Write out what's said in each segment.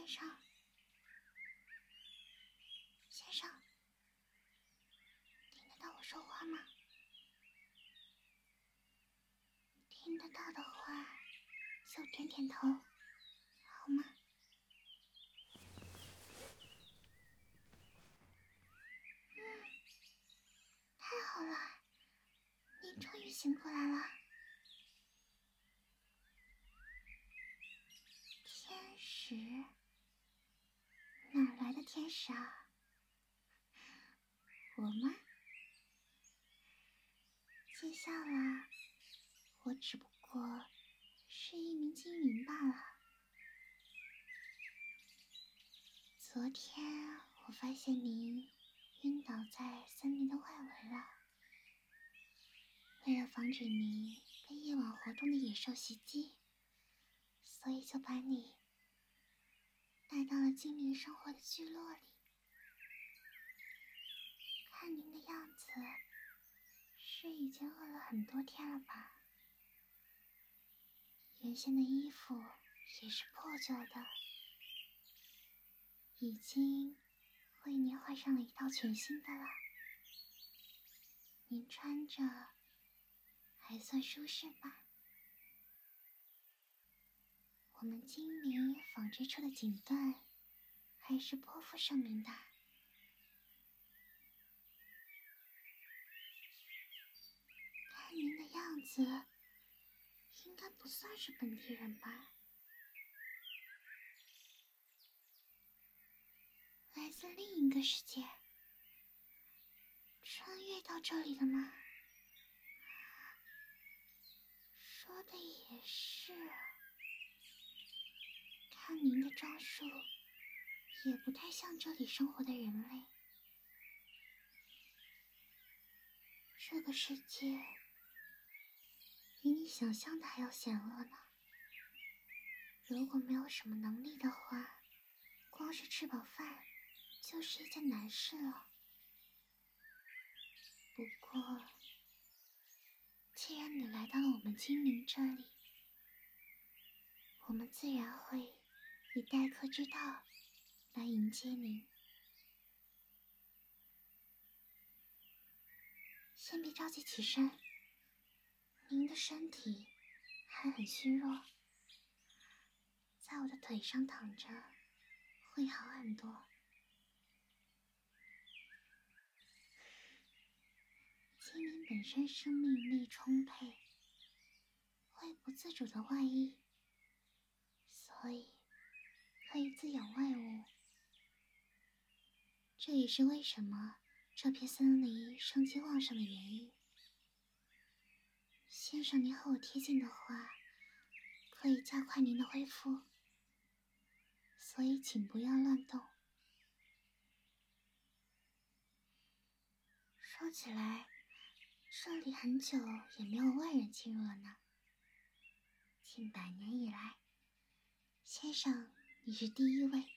生，先生，听得到我说话吗？听得到的话，就点点头，好吗？太好了，你终于醒过来了。天使？哪来的天使啊？我吗？见笑了，我只不过是一名精灵罢了。昨天我发现您晕倒在森林的外围了。为了防止您被夜晚活动的野兽袭击，所以就把你带到了精灵生活的聚落里。看您的样子，是已经饿了很多天了吧？原先的衣服也是破旧的，已经为您换上了一套全新的了。您穿着还算舒适吧？我们精灵纺织出的锦缎还是颇负盛名的。看您的样子，应该不算是本地人吧？来自另一个世界，穿越到这里的吗？说的也是，看您的装束，也不太像这里生活的人类。这个世界比你想象的还要险恶呢。如果没有什么能力的话，光是吃饱饭就是一件难事了。不过，既然你来到了我们精灵这里，我们自然会以待客之道来迎接您。先别着急起身，您的身体还很虚弱，在我的腿上躺着会好很多。精灵本身生命力充沛，会不自主的外溢，所以可以滋养外物。这也是为什么这片森林生机旺盛的原因。先生，您和我贴近的话，可以加快您的恢复，所以请不要乱动。说起来，这里很久也没有外人进入了呢。近100年以来，先生你是第一位。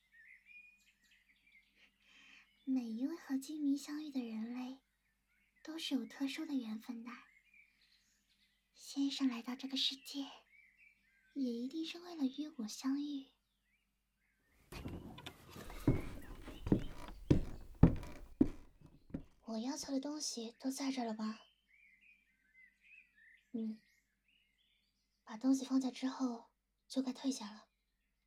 每一位和精灵相遇的人类，都是有特殊的缘分的。先生来到这个世界，也一定是为了与我相遇。我要求的东西都在这了吧？把东西放下之后，就该退下了。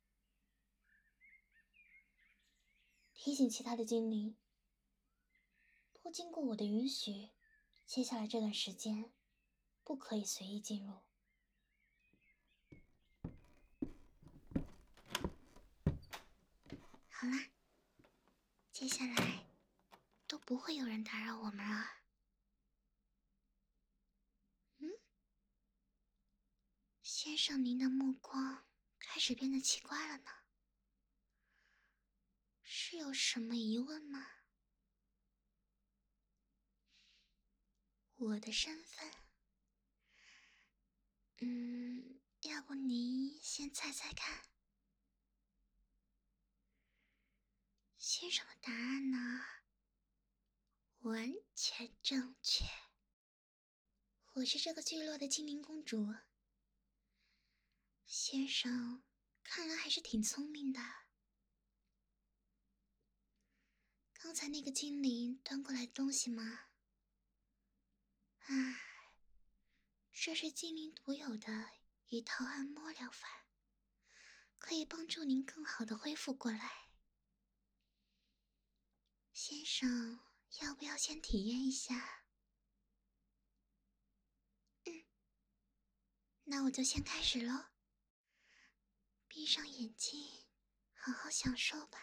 提醒其他的精灵，不经过我的允许，接下来这段时间不可以随意进入。好啦，接下来都不会有人打扰我们了。先生，您的目光开始变得奇怪了呢，是有什么疑问吗？我的身份，要不您先猜猜看。先生的答案呢，完全正确。我是这个聚落的精灵公主。先生看来还是挺聪明的， 刚才那个精灵端过来的东西吗？唉，这是精灵独有的一套按摩疗法，可以帮助您更好的恢复过来。先生，要不要先体验一下？那我就先开始咯。闭上眼睛，好好享受吧。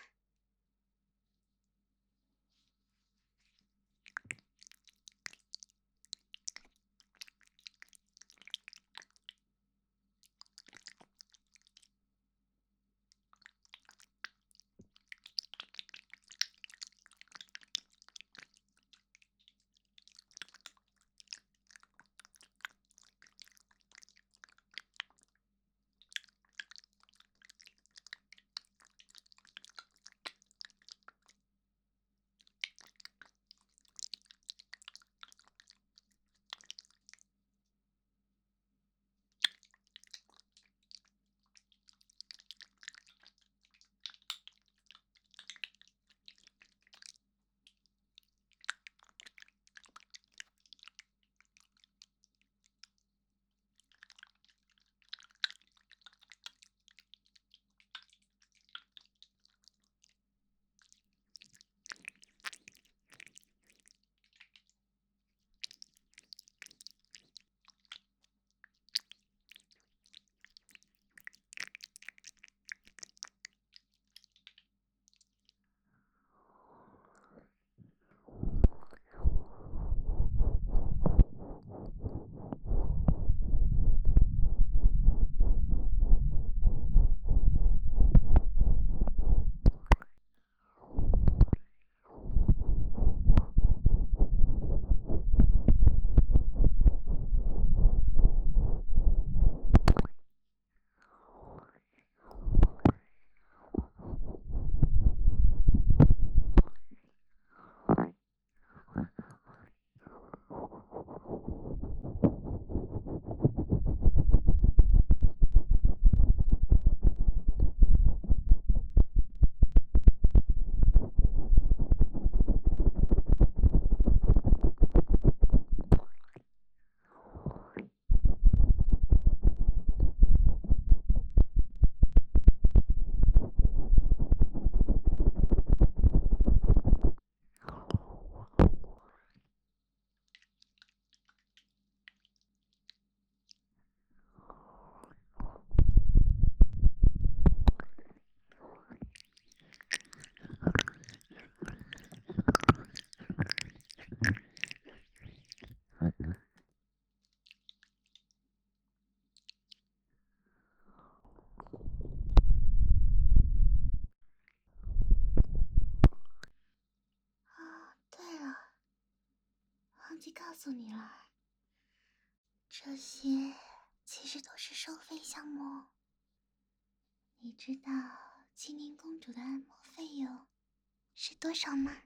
对了，忘记告诉你了，这些其实都是收费项目。你知道精灵公主的按摩费用是多少吗？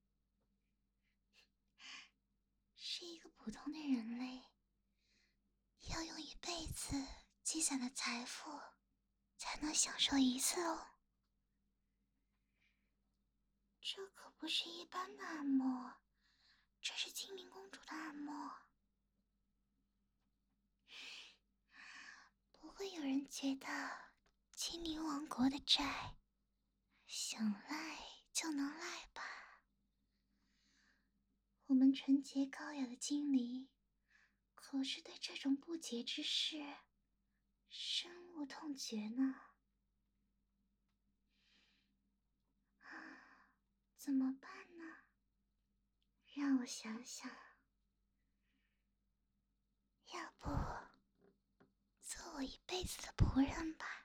是一个普通的人类要用一辈子积攒的财富才能享受一次哦。这可不是一般的按摩，这是精灵公主的按摩。不会有人觉得精灵王国的债想赖就能赖吧？我们纯洁高雅的精灵可是对这种不洁之事深恶痛绝呢。怎么办呢？让我想想，要不做我一辈子的仆人吧。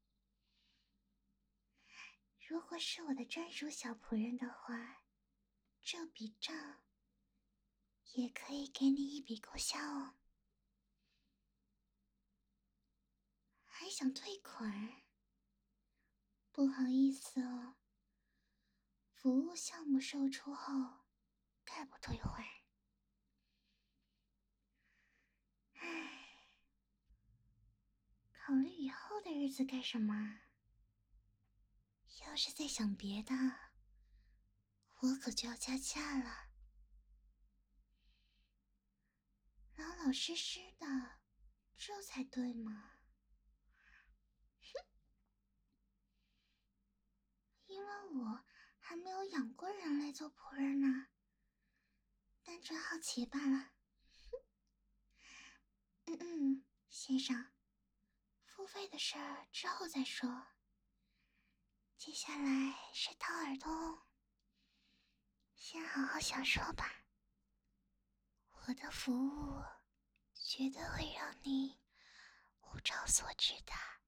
如果是我的专属小仆人的话，这笔账也可以给你一笔勾销哦。还想退款？不好意思哦，服务项目售出后概不退还。唉，考虑以后的日子干什么？要是在想别的， 我可就要加价了，老老实实的，这才对嘛。因为我还没有养过人类做仆人呢，单纯好奇罢了。先生，付费的事儿之后再说，接下来是掏耳朵哦，先好好享受吧。我的服务绝对会让你物超所值的。